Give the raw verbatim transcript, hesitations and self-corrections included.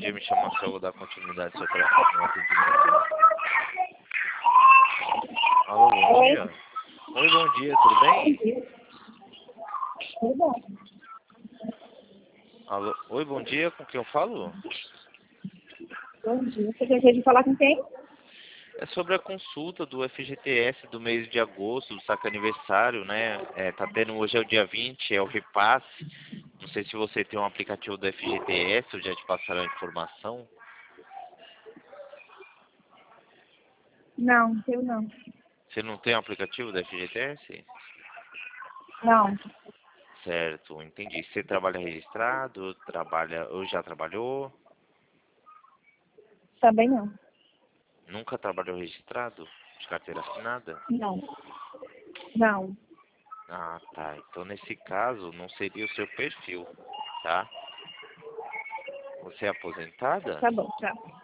dia, me chama só, vou dar continuidade ao seu telefone no atendimento. Alô, bom Oi. dia. Oi, bom dia, tudo bem? Tudo bom. Alô, oi, bom dia, com quem eu falo? Bom dia. Você deseja falar com quem? É sobre a consulta do F G T S do mês de agosto, do saque aniversário, né? É, tá tendo, hoje é o dia vinte, é o repasse. Não sei se você tem um aplicativo do F G T S ou já te passaram a informação. Não, eu não. Você não tem um aplicativo do F G T S? Não, Certo, entendi. Você trabalha registrado, trabalha, ou já trabalhou? também não. Nunca trabalhou registrado? De carteira assinada? Não. Não. Ah, tá. Então, nesse caso, não seria o seu perfil, tá? Você é aposentada? Tá bom, tchau.